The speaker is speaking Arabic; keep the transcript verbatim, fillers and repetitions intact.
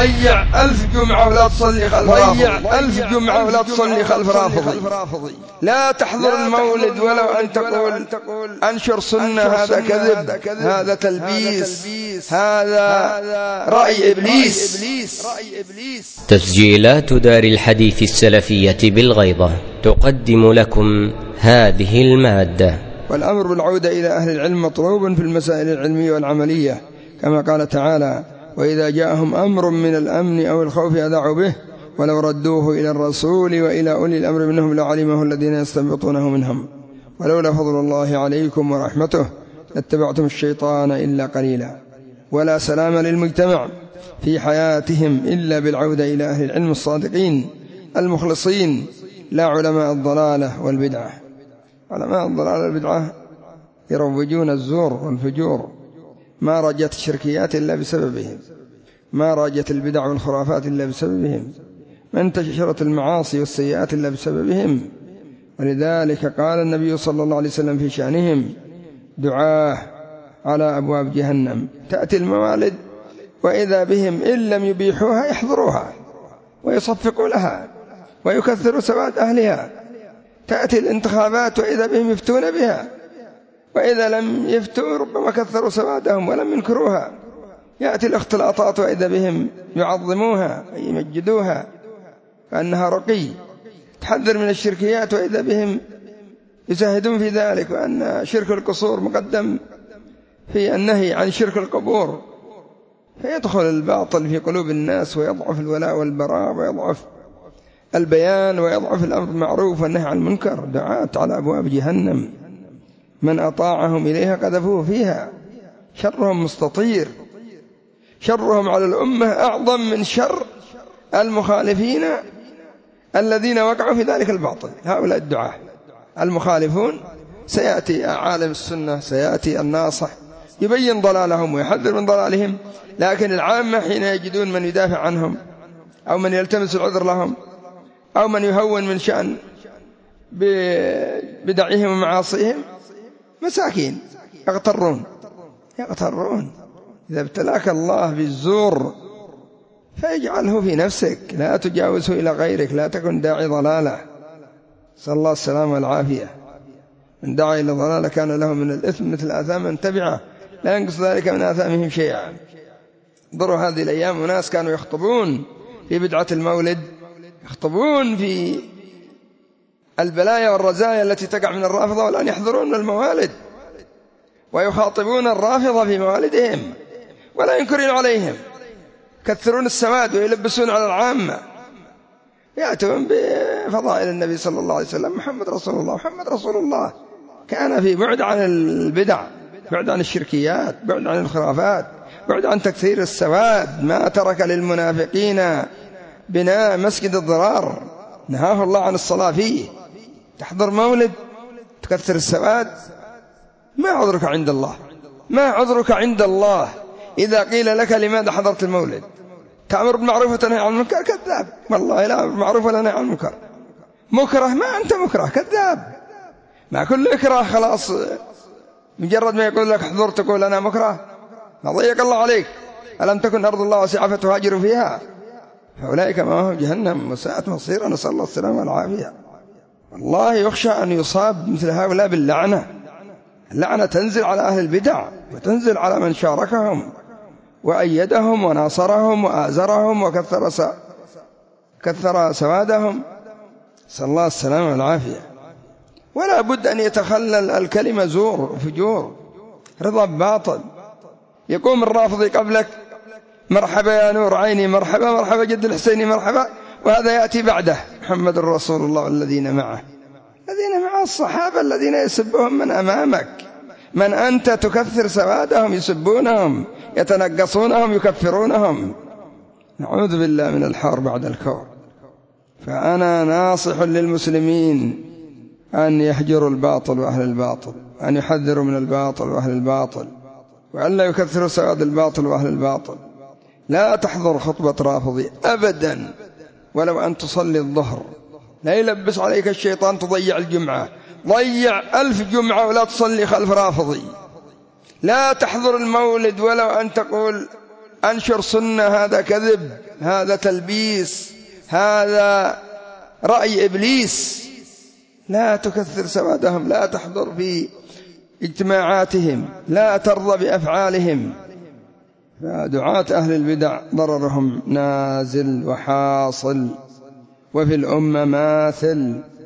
ضيع ألف جمعة ولا تصلي خلف رافضي، ضيع ألف جمعة ولا تصلي خلف رافضي. لا تحضر المولد ولو أن تقول أنشر سنة، هذا كذب، هذا تلبيس، هذا رأي إبليس. تسجيلات دار الحديث السلفية بالغيضة تقدم لكم هذه المادة. والأمر بالعودة إلى أهل العلم مطلوب في المسائل العلمية والعملية، كما قال تعالى: وإذا جاءهم أمر من الأمن أو الخوف أذاعوا به ولو ردوه إلى الرسول وإلى أولي الأمر منهم لعلمه الذين يستنبطونه منهم ولولا فضل الله عليكم ورحمته لاتبعتم الشيطان إلا قليلا. ولا سلام للمجتمع في حياتهم إلا بالعودة إلى أهل العلم الصادقين المخلصين، لا علماء الضلالة والبدعة. علماء الضلالة والبدعة يروجون الزور والفجور، ما رجت الشركيات إلا بسببهم، ما رجت البدع والخرافات إلا بسببهم، ما انتشرت المعاصي والسيئات إلا بسببهم. ولذلك قال النبي صلى الله عليه وسلم في شأنهم: دعاه على أبواب جهنم، تأتي الموالد وإذا بهم إن لم يبيحوها يحضروها ويصفقوا لها ويكثروا سواد أهلها. تأتي الانتخابات وإذا بهم يفتون بها، وإذا لم يفتوا ربما كثروا سوادهم ولم ينكروها. يأتي الاختلاطات وإذا بهم يعظموها ويمجدوها كأنها رقي. تحذر من الشركيات وإذا بهم يزهدون في ذلك، وأن شرك القصور مقدم في النهي عن شرك القبور، فيدخل الباطل في قلوب الناس ويضعف الولاء والبراء ويضعف البيان ويضعف الأمر بالمعروف والنهي عن المنكر. دعاة على أبواب جهنم، من أطاعهم إليها قذفوه فيها. شرهم مستطير، شرهم على الأمة أعظم من شر المخالفين الذين وقعوا في ذلك الباطل. هؤلاء الدعاة المخالفون، سيأتي عالم السنة، سيأتي الناصح يبين ضلالهم ويحذر من ضلالهم، لكن العامة حين يجدون من يدافع عنهم أو من يلتمس العذر لهم أو من يهون من شأن بدعهم ومعاصيهم، مساكين يغترون يغترون. إذا ابتلاك الله بالزور فيجعله في نفسك، لا تجاوزه إلى غيرك، لا تكن داعي ضلالة. صلى الله السلامة والعافية. من دعا إلى ضلالة كان له من الإثم مثل آثام من تبعه لا ينقص ذلك من آثامهم شيئا. انظروا هذه الأيام وناس كانوا يخطبون في بدعة المولد، يخطبون في البلايا والرزايا التي تقع من الرافضة، والآن يحضرون من الموالد ويخاطبون الرافضة في موالدهم ولا ينكرون عليهم، كثرون السواد ويلبسون على العامة، يأتون بفضائل النبي صلى الله عليه وسلم: محمد رسول الله، محمد رسول الله. كان في بعد عن البدع، بعد عن الشركيات، بعد عن الخرافات، بعد عن تكثير السواد. ما ترك للمنافقين بناء مسجد الضرار، نهاه الله عن الصلاة فيه. تحضر مولد تكثر السواد، ما عذرك عند الله؟ ما عذرك عند الله إذا قيل لك لماذا حضرت المولد؟ تأمر بالمعروف وتنهي عن المنكر؟ كذاب، والله لا أمر بالمعروف ولا نهي عن المنكر. مكره؟ ما أنت مكره، كذاب. ما كل إكراه خلاص مجرد ما يقول لك حضور تقول أنا مكره؟ ما ضيق الله عليك. ألم تكن أرض الله واسعة فتهاجروا فيها؟ فأولئك مأواهم جهنم وساءت مصيرا، نسأل الله السلامة والعافية. والله يخشى أن يصاب مثل هؤلاء باللعنة. اللعنة تنزل على أهل البدع وتنزل على من شاركهم وأيدهم وناصرهم وآزرهم وكثر س... كثر سوادهم، نسأل الله السلامة والعافية. ولا بد أن يتخلل الكلمة زور وفجور، رضا باطل. يقوم الرافضي قبلك: مرحبا يا نور عيني، مرحبا مرحبا جد الحسين، مرحبا. وهذا يأتي بعده: محمد رسول الله والذين معه. الذين مع الصحابة الذين يسبهم من أمامك، من أنت تكثر سوادهم، يسبونهم، يتنقصونهم، يكفرونهم. نعوذ بالله من الحار بعد الكور. فأنا ناصح للمسلمين أن يحجروا الباطل وأهل الباطل، أن يحذروا من الباطل وأهل الباطل، وأن لا يكثروا سواد الباطل وأهل الباطل. لا تحضر خطبة رافضي أبدا، ولو أن تصلي الظهر. لا يلبس عليك الشيطان تضيع الجمعة، ضيع ألف جمعة ولا تصلي خلف رافضي. لا تحضر المولد ولو أن تقول أنشر سنة، هذا كذب، هذا تلبيس، هذا رأي إبليس. لا تكثر سوادهم، لا تحضر في اجتماعاتهم، لا ترضى بأفعالهم. فدعاة أهل البدع ضررهم نازل وحاصل، وفي الأمة ماثل.